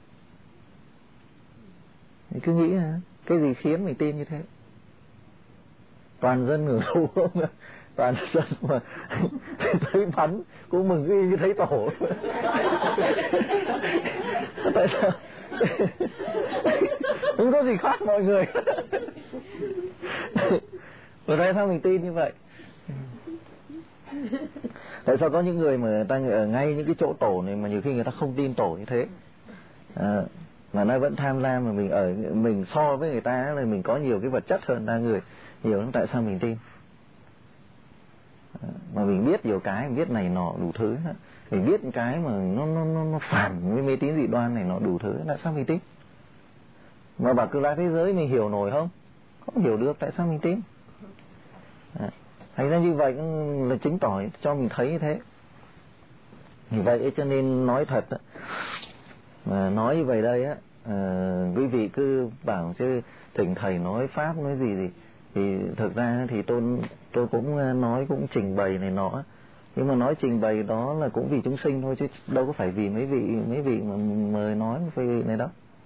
Mình cứ nghĩ cái gì khiến mình tin như thế. Toàn dân ngửa đầu không, toàn dân mà thấy bắn cũng mừng y như thấy tổ. Tại sao? Không có gì khác mọi người. Và tại sao mình tin như vậy? Tại sao có những người mà người ta ở ngay những cái chỗ tổ này mà nhiều khi người ta không tin tổ như thế, à, mà nó vẫn tham lam, mà mình ở mình so với người ta là mình có nhiều cái vật chất hơn ta người nhiều lắm. Tại sao mình tin? À, mà mình biết nhiều cái, mình biết này nọ đủ thứ, mình biết cái mà nó nó nó, nó phản với mê tín dị đoan này nọ đủ thứ. Tại sao mình tin? Mà bảo cực lạc thế giới mình hiểu nổi không? Không hiểu được. Tại sao mình tin? À, thành ra như vậy là chứng tỏ cho mình thấy như thế. Vì vậy cho nên nói thật mà nói như vậy đây á, à, quý vị cứ bảo chứ thỉnh thầy nói pháp nói gì gì thì thực ra thì tôi tôi cũng nói, cũng trình bày này nọ, nhưng mà nói trình bày đó là cũng vì chúng sinh thôi, chứ đâu có phải vì mấy vị mấy vị mà mời nói mấy vị này đâu.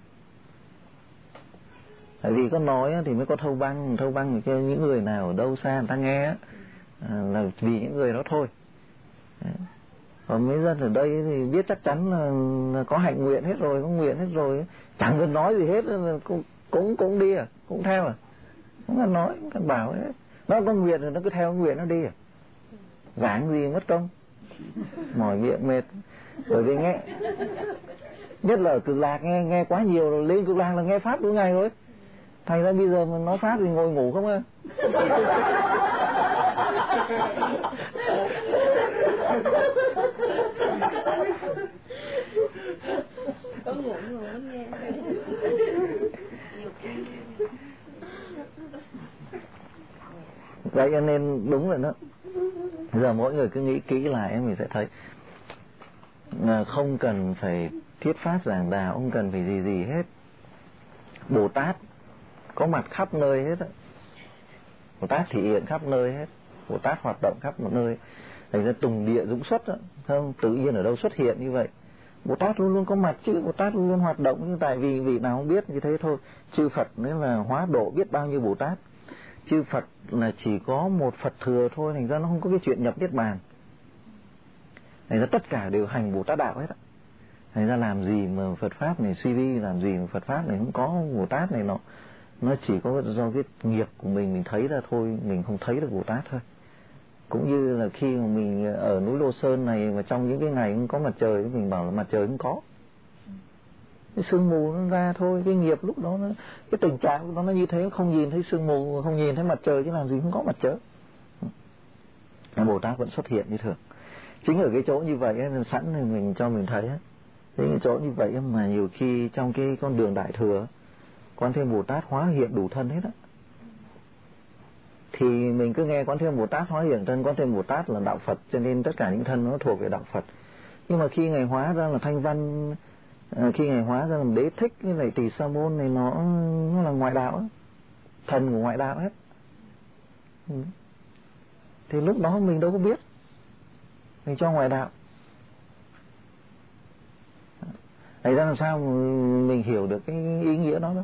Tại vì có nói thì mới có thâu băng, thâu băng thì những người nào ở đâu xa người ta nghe à, là vì những người đó thôi. Còn mấy dân ở đây thì biết chắc chắn là, là có hạnh nguyện hết rồi, có nguyện hết rồi, chẳng cần nói gì hết, cũng cũng cũng đi à, cũng theo à, không cần nói, không cần bảo hết. Nó có nguyện rồi nó cứ theo nguyện nó đi à, giảng gì mất công, mỏi miệng mệt. Bởi vì nghe, nhất là ở Cực Lạc nghe nghe quá nhiều rồi, lên Cực Lạc là nghe pháp mỗi ngày rồi. Thành ra bây giờ mà nói pháp thì ngồi ngủ không à. Có ngủ ngủ nghe. Vậy cho nên đúng rồi đó. Giờ mỗi người cứ nghĩ kỹ lại mình sẽ thấy là không cần phải thuyết pháp giảng đạo, không cần phải gì gì hết. Bồ Tát có mặt khắp nơi hết á. Bồ Tát thể hiện khắp nơi hết. Bồ Tát hoạt động khắp một nơi. Thành ra tùng địa dũng xuất đó, không tự nhiên ở đâu xuất hiện như vậy. Bồ Tát luôn luôn có mặt chứ, Bồ Tát luôn luôn hoạt động, nhưng tại vì vị nào không biết như thế thôi. Chư Phật nếu là hóa độ biết bao nhiêu Bồ Tát. Chư Phật là chỉ có một Phật thừa thôi, thành ra nó không có cái chuyện nhập niết bàn. Thành ra tất cả đều hành Bồ Tát đạo hết á. Thành ra làm gì mà Phật pháp này suy vi, làm gì mà Phật pháp này không có Bồ Tát này nọ. Nó chỉ có do cái nghiệp của mình mình thấy ra thôi, mình không thấy được Bồ Tát thôi. Cũng như là khi mà mình ở núi Lô Sơn này mà trong những cái ngày không có mặt trời, mình bảo là mặt trời không có. Cái sương mù nó ra thôi, cái nghiệp lúc đó nó, cái tình trạng của nó nó như thế, không nhìn thấy sương mù, không nhìn thấy mặt trời chứ làm gì không có mặt trời. Bồ Tát vẫn xuất hiện như thường. Chính ở cái chỗ như vậy ấy, sẵn thì mình cho mình thấy ấy, cái chỗ như vậy mà nhiều khi trong cái con đường Đại Thừa Quán Thế Âm Bồ Tát hóa hiện đủ thân hết á. Thì mình cứ nghe Quán Thế Âm Bồ Tát hóa hiện thân, Quán Thế Âm Bồ Tát là đạo Phật, cho nên tất cả những thân nó thuộc về đạo Phật. Nhưng mà khi Ngài hóa ra là Thanh Văn, khi Ngài hóa ra là Đế Thích với lại Tỳ Sa Môn này, nó nó là ngoại đạo á, thần của ngoại đạo hết. Ừ. Thì lúc đó mình đâu có biết, mình cho ngoại đạo. Đấy ra làm sao mình hiểu được cái ý nghĩa đó đó.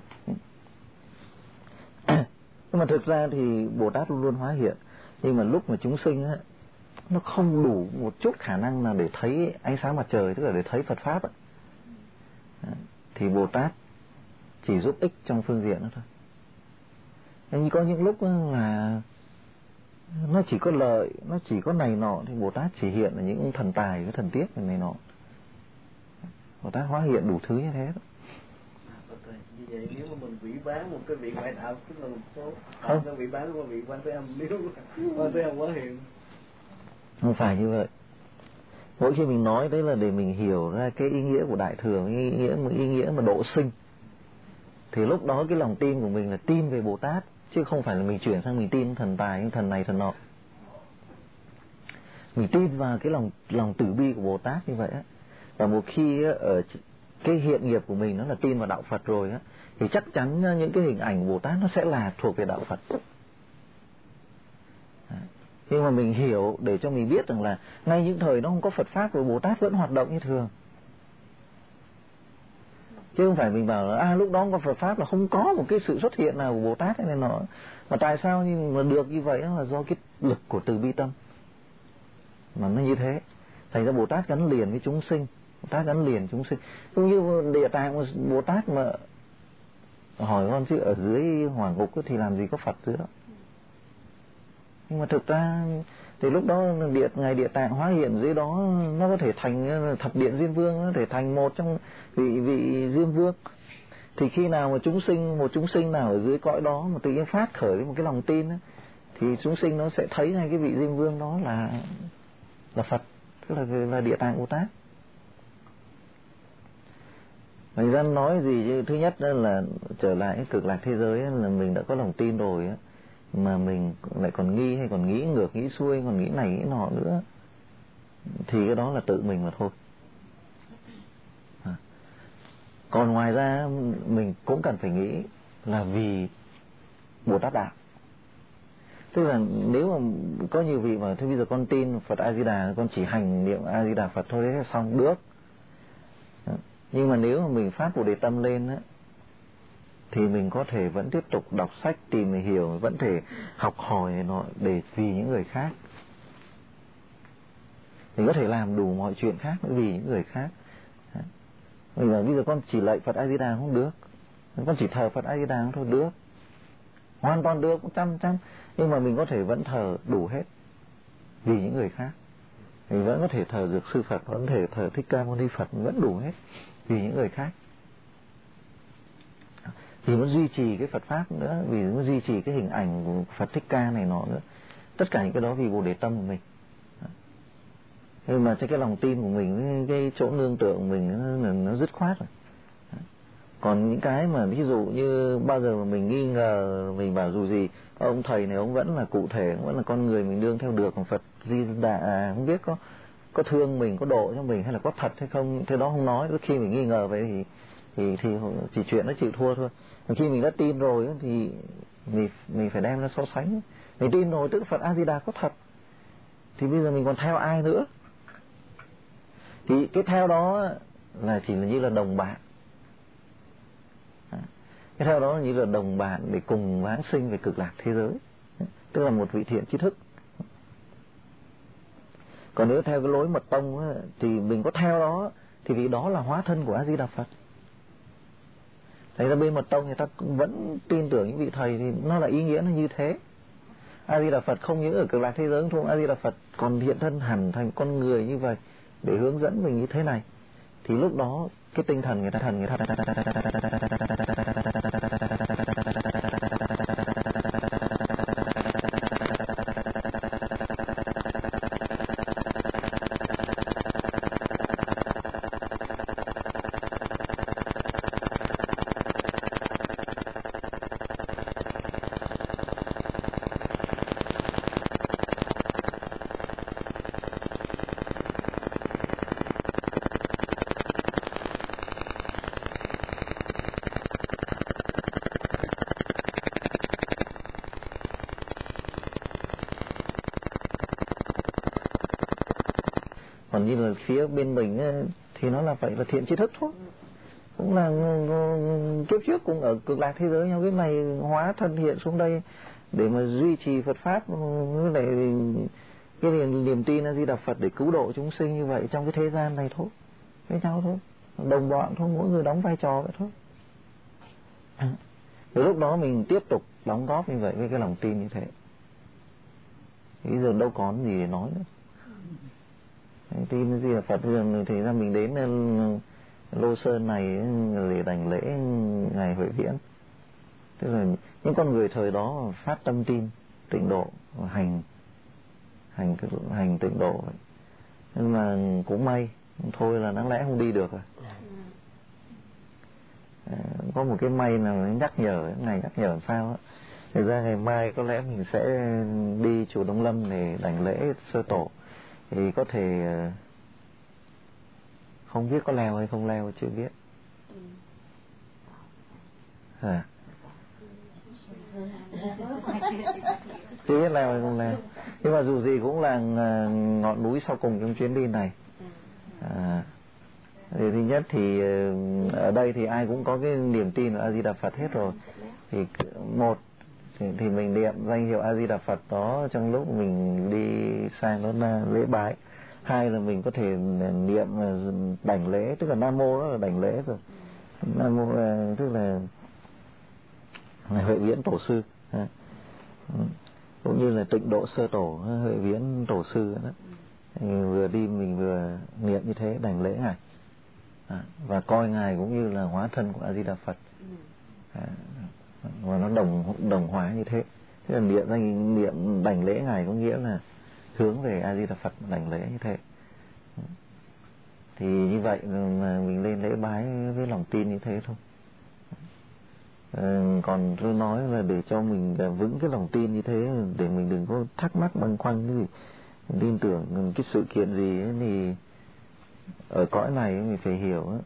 Nhưng mà thực ra thì Bồ Tát luôn luôn hóa hiện. Nhưng mà lúc mà chúng sinh á, nó không đủ một chút khả năng là để thấy ánh sáng mặt trời, tức là để thấy Phật Pháp á, thì Bồ Tát chỉ giúp ích trong phương diện đó thôi. Nhưng có những lúc là nó chỉ có lợi, nó chỉ có này nọ, thì Bồ Tát chỉ hiện là những thần tài, cái thần tiết này nọ. Bồ Tát hóa hiện đủ thứ như thế đó. Như vậy nếu mà mình quỷ bán một cái vị ngoại đạo, tức là một số không cái vị bán của vị Quan Thế Âm, nếu Quan Thế Âm hóa hiện. Không phải như vậy. Mỗi khi mình nói đấy là để mình hiểu ra cái ý nghĩa của đại thừa, ý nghĩa ý nghĩa mà độ sinh, thì lúc đó cái lòng tin của mình là tin về Bồ Tát, chứ không phải là mình chuyển sang mình tin thần tài, thần này thần nọ. Mình tin vào cái lòng lòng từ bi của Bồ Tát như vậy á. Và một khi ở cái hiện nghiệp của mình nó là tin vào đạo Phật rồi á, thì chắc chắn những cái hình ảnh của Bồ Tát nó sẽ là thuộc về đạo Phật. Nhưng mà mình hiểu để cho mình biết rằng là ngay những thời nó không có Phật Pháp rồi Bồ Tát vẫn hoạt động như thường. Chứ không phải mình bảo là à, lúc đó không có Phật Pháp là không có một cái sự xuất hiện nào của Bồ Tát hay này nọ. Mà tại sao nhưng mà được như vậy là do cái lực của từ bi tâm mà nó như thế. Thành ra Bồ Tát gắn liền với chúng sinh, Bồ Tát gắn liền chúng sinh. Cũng như Địa Tạng Bồ Tát mà hỏi con chứ ở dưới hỏa ngục thì làm gì có Phật dưới đó. Nhưng mà thực ra thì lúc đó địa, Ngài Địa Tạng hóa hiện dưới đó, nó có thể thành thập điện Diêm Vương, nó có thể thành một trong vị vị Diêm Vương. Thì khi nào mà chúng sinh, một chúng sinh nào ở dưới cõi đó mà tự nhiên phát khởi một cái lòng tin ấy, thì chúng sinh nó sẽ thấy ngay cái vị Diêm Vương đó là là Phật, tức là là Địa Tạng Bồ Tát. Mình dân nói gì chứ thứ nhất là trở lại cái cực lạc thế giới là mình đã có lòng tin rồi á, mà mình lại còn nghi hay còn nghĩ ngược nghĩ xuôi, còn nghĩ này nghĩ nọ nữa, thì cái đó là tự mình mà thôi. À. Còn ngoài ra mình cũng cần phải nghĩ là vì Bồ Tát đạo. Tức là nếu mà có nhiều vị mà thế bây giờ con tin Phật A Di Đà, con chỉ hành niệm A Di Đà Phật thôi đấy xong được. Nhưng mà nếu mà mình phát Bồ Đề tâm lên á, thì mình có thể vẫn tiếp tục đọc sách, tìm hiểu, vẫn thể học hỏi nó để vì những người khác. Mình có thể làm đủ mọi chuyện khác để vì những người khác. Bây giờ, bây giờ con chỉ lạy Phật A Di Đà không được, con chỉ thờ Phật A Di Đà không thôi được, hoàn toàn được trăm trăm. Nhưng mà mình có thể vẫn thờ đủ hết vì những người khác. Mình vẫn có thể thờ Dược Sư Phật, vẫn có thể thờ Thích Ca Mâu Ni Phật, vẫn đủ hết vì những người khác. Vì nó duy trì cái Phật Pháp nữa, vì nó duy trì cái hình ảnh của Phật Thích Ca này nọ nữa. Tất cả những cái đó vì Bồ Đề tâm của mình. Nhưng mà cái lòng tin của mình, cái chỗ nương tựa của mình nó, nó dứt khoát rồi. Còn những cái mà ví dụ như bao giờ mà mình nghi ngờ, mình bảo dù gì ông thầy này ông vẫn là cụ thể, ông vẫn là con người mình nương theo được, còn Phật Di Đà à, không biết có có thương mình, có độ cho mình hay là có thật hay không, thế đó không nói. Khi mình nghi ngờ vậy thì thì thì chỉ chuyện nó chịu thua thôi. Còn khi mình đã tin rồi thì mình mình phải đem ra so sánh. Mình tin rồi tức Phật A Di Đà có thật, thì bây giờ mình còn theo ai nữa? Thì cái theo đó là chỉ là như là đồng bạn. Cái theo đó là như là đồng bạn để cùng vãng sinh về cực lạc thế giới, tức là một vị thiện tri thức. Còn nếu theo cái lối mật tông thì mình có theo đó thì vì đó là hóa thân của A Di Đà Phật. Thành ra bên mật tông người ta cũng vẫn tin tưởng những vị thầy, thì nó là ý nghĩa nó như thế. A Di Đà Phật không những ở cực lạc thế giới không, A Di Đà Phật còn hiện thân hẳn thành con người như vậy để hướng dẫn mình như thế này. Thì lúc đó cái tinh thần người ta thần người ta còn như là phía bên mình thì nó là vậy, là thiện tri thức thôi, cũng là kiếp trước cũng ở cực lạc thế giới nhau, cái này hóa thân hiện xuống đây để mà duy trì Phật pháp, với lại cái niềm tin A Di Đà Phật để cứu độ chúng sinh như vậy trong cái thế gian này thôi, với nhau thôi, đồng bọn thôi, mỗi người đóng vai trò vậy thôi. Từ lúc đó mình tiếp tục đóng góp như vậy với cái lòng tin như thế, bây giờ đâu còn gì để nói nữa. Tin gì là Phật, thì ra mình đến Lô Sơn này để đảnh lễ ngày Huệ Viễn, tức là những con người thời đó phát tâm tin tịnh độ, hành hành hành tịnh độ, Nhưng mà cũng may, thôi là đáng lẽ không đi được rồi. À, có một cái may nào nó nhắc nhở, ngày nhắc nhở làm sao á. Thực ra ngày mai có lẽ mình sẽ đi chùa Đông Lâm để đảnh lễ sơ tổ. Thì có thể không biết có leo hay không leo, chưa biết. À. Chưa biết leo hay không leo. Nhưng mà dù gì cũng là ngọn núi sau cùng trong chuyến đi này. À, thì thứ nhất thì ở đây thì ai cũng có cái niềm tin ở A Di Đà Phật hết rồi. Thì một thì, thì mình niệm danh hiệu A Di Đà Phật đó trong lúc mình đi sang đó là lễ bái. Hai là mình có thể niệm đảnh lễ, tức là Nam Mô đó là đảnh lễ rồi. Nam Mô là, tức là là Huệ Viễn Tổ Sư, cũng như là Tịnh Độ Sơ Tổ, Huệ Viễn Tổ Sư đó. Vừa đi mình vừa niệm như thế, đảnh lễ Ngài, à, và coi Ngài cũng như là hóa thân của A Di Đà Phật, à, và nó đồng đồng hóa như thế. Thế là niệm danh niệm đảnh lễ Ngài có nghĩa là hướng về A Di Đà Phật, đảnh lễ như thế. Thì như vậy mà mình lên lễ bái với lòng tin như thế thôi. À, còn tôi nói là để cho mình vững cái lòng tin như thế, để mình đừng có thắc mắc băn khoăn cái gì, tin tưởng cái sự kiện gì ấy, thì ở cõi này mình phải hiểu ấy,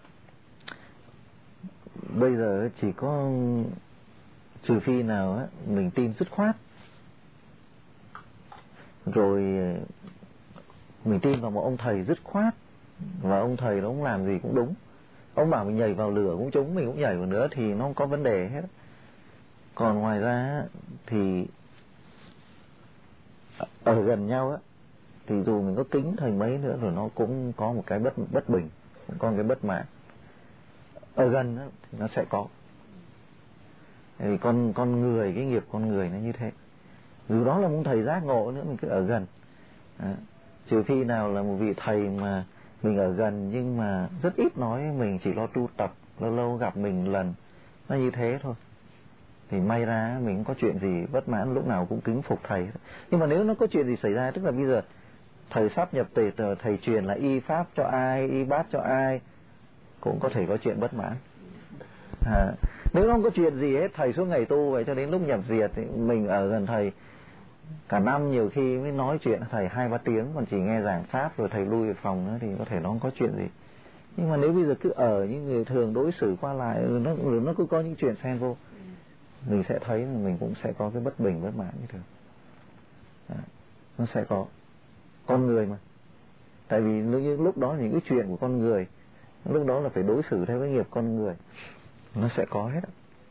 bây giờ chỉ có trừ phi nào ấy, mình tin dứt khoát, rồi mình tin vào một ông thầy dứt khoát, và ông thầy đó ông làm gì cũng đúng, ông bảo mình nhảy vào lửa cũng trúng, mình cũng nhảy vào nữa, thì nó không có vấn đề hết. Còn ngoài ra thì ở gần nhau á, thì dù mình có kính thầy mấy nữa rồi nó cũng có một cái bất bất bình, cũng có một cái bất mãn. Ở gần á, thì nó sẽ có. Thì con con người, cái nghiệp con người nó như thế. Dù đó là một thầy giác ngộ nữa, mình cứ ở gần. À, trừ khi nào là một vị thầy mà mình ở gần nhưng mà rất ít nói, mình chỉ lo tu tập, lâu lâu gặp mình lần, nó như thế thôi. Thì may ra mình không có chuyện gì bất mãn, lúc nào cũng kính phục thầy. Nhưng mà nếu nó có chuyện gì xảy ra, tức là bây giờ thầy sắp nhập tề, thầy truyền là y pháp cho ai, y bát cho ai, cũng có thể có chuyện bất mãn. À, nếu không có chuyện gì hết, thầy suốt ngày tu vậy cho đến lúc nhập diệt thì mình ở gần thầy cả năm, nhiều khi mới nói chuyện thầy hai ba tiếng, còn chỉ nghe giảng pháp rồi thầy lui về phòng nữa, thì có thể nó không có chuyện gì. Nhưng mà nếu bây giờ cứ ở những người thường đối xử qua lại, rồi nó, rồi nó cứ có những chuyện xen vô, mình sẽ thấy là mình cũng sẽ có cái bất bình, bất mãn như thường. À, nó sẽ có. Con người mà. Tại vì lúc đó những cái chuyện của con người, lúc đó là phải đối xử theo cái nghiệp con người, nó sẽ có hết.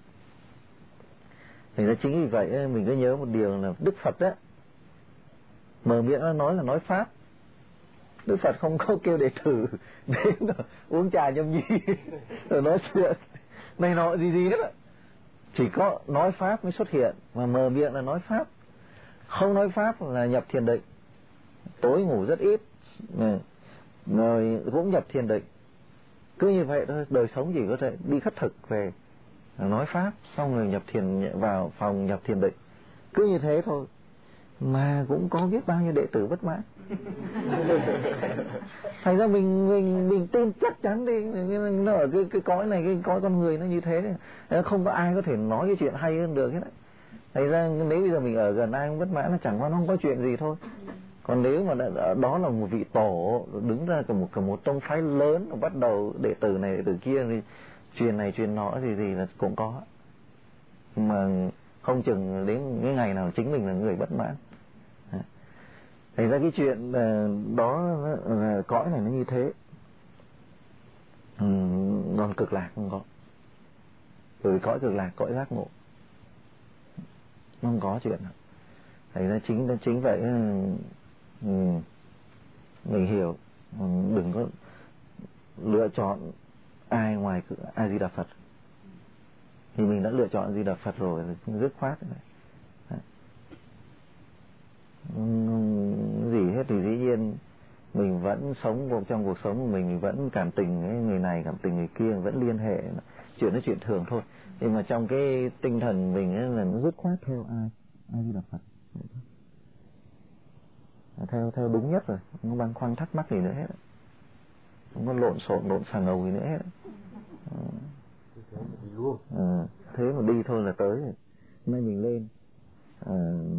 Thì nó chính vì vậy mình cứ nhớ một điều là Đức Phật á, mở miệng nó nói là nói pháp. Đức Phật không có kêu đệ tử đến uống trà nhâm nhi rồi nói chuyện này nọ gì gì hết á. Chỉ có nói pháp mới xuất hiện, mà mở miệng là nói pháp. Không nói pháp là nhập thiền định, tối ngủ rất ít, rồi cũng nhập thiền định. Cứ như vậy thôi, đời sống chỉ có thể đi khất thực về nói pháp, xong rồi nhập thiền, vào phòng nhập thiền định. Cứ như thế thôi, mà cũng có biết bao nhiêu đệ tử bất mãn. Thành ra mình mình mình tin chắc chắn đi, nó ở cái cái cõi này, cái cõi con người nó như thế, không có ai có thể nói cái chuyện hay hơn được hết. Thành ra nếu bây giờ mình ở gần ai không bất mãn, nó chẳng qua nó không có chuyện gì thôi. Còn nếu mà đã, đó là một vị tổ đứng ra cả một cả một tông phái lớn, bắt đầu đệ tử này đệ tử kia thì truyền này truyền nọ gì gì là cũng có, mà không chừng đến cái ngày nào chính mình là người bất mãn. Thành ra cái chuyện đó, cõi này nó như thế. Ừ, còn cực lạc không có. Bởi vì cõi cực lạc, cõi giác ngộ, nó không có chuyện nào. Thành ra chính chính vậy, ừ, mình hiểu, đừng có lựa chọn ai ngoài A Di Đà Phật. Thì mình đã lựa chọn A Di Đà Phật rồi, dứt khoát này. Gì hết thì dĩ nhiên mình vẫn sống trong cuộc sống của mình, mình vẫn cảm tình với người này, cảm tình người kia, vẫn liên hệ, chuyện đó chuyện thường thôi. Nhưng mà trong cái tinh thần mình ấy là nó dứt khoát theo ai, A Di Đà Phật. theo theo đúng nhất rồi, không có băn khoăn thắc mắc gì nữa hết, không có lộn xộn lộn xà ngầu gì nữa hết. Thế mà đi luôn. À, thế mà đi thôi là tới rồi. Nay mình lên à,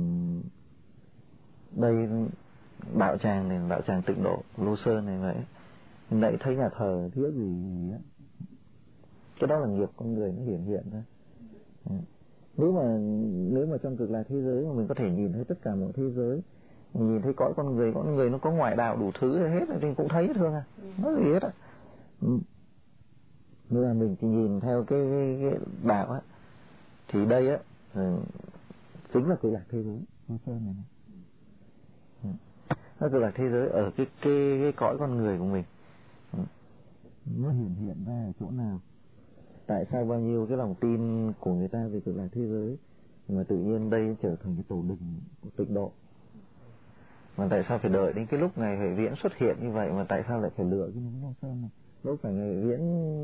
đây đạo tràng này, đạo tràng Tịnh Độ Lô Sơn này vậy, mình lại thấy nhà thờ thiết gì gì á, cái đó là nghiệp con người nó hiển hiện thôi. À, nếu mà nếu mà trong cực lạc thế giới mà mình có thể nhìn thấy tất cả mọi thế giới, mình nhìn thấy cõi con người, con người nó có ngoại đạo đủ thứ hết thì cũng thấy hết thương à, nó gì hết á. Ừ. Nếu mà mình chỉ nhìn theo cái, cái, cái đạo á, thì đây á ừ, chính là cực lạc thế giới Lô Sơn này, này. Ừ. Nó cực lạc thế giới ở cái cái cái cõi con người của mình. Ừ. Nó hiện hiện ra ở chỗ nào? Tại sao bao nhiêu cái lòng tin của người ta về cực lạc thế giới mà tự nhiên đây trở thành cái tổ đình của Tịnh Độ? Mà tại sao phải đợi đến cái lúc ngày Huệ Viễn xuất hiện như vậy, mà tại sao lại phải lựa cái núi Long Sơn này? Lúc phải ngày Huệ Viễn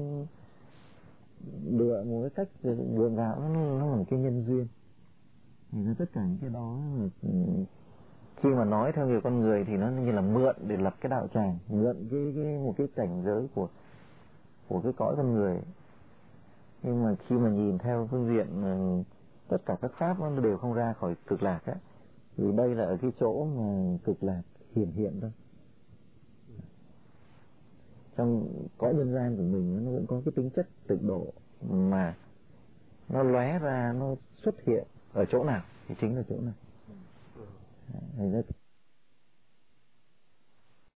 lựa một cái cách gượng gạo, nó, nó là một cái nhân duyên. Thì tất cả những cái đó là, khi mà nói theo nhiều con người thì nó như là mượn để lập cái đạo tràng, mượn cái, cái một cái cảnh giới của của cái cõi con người. Nhưng mà khi mà nhìn theo phương diện tất cả các pháp nó đều không ra khỏi cực lạc á, vì đây là ở cái chỗ mà cực lạc hiển hiện thôi. Trong cõi nhân gian của mình nó cũng có cái tính chất Tịnh Độ, mà nó lóe ra, nó xuất hiện ở chỗ nào thì chính là chỗ này. Thì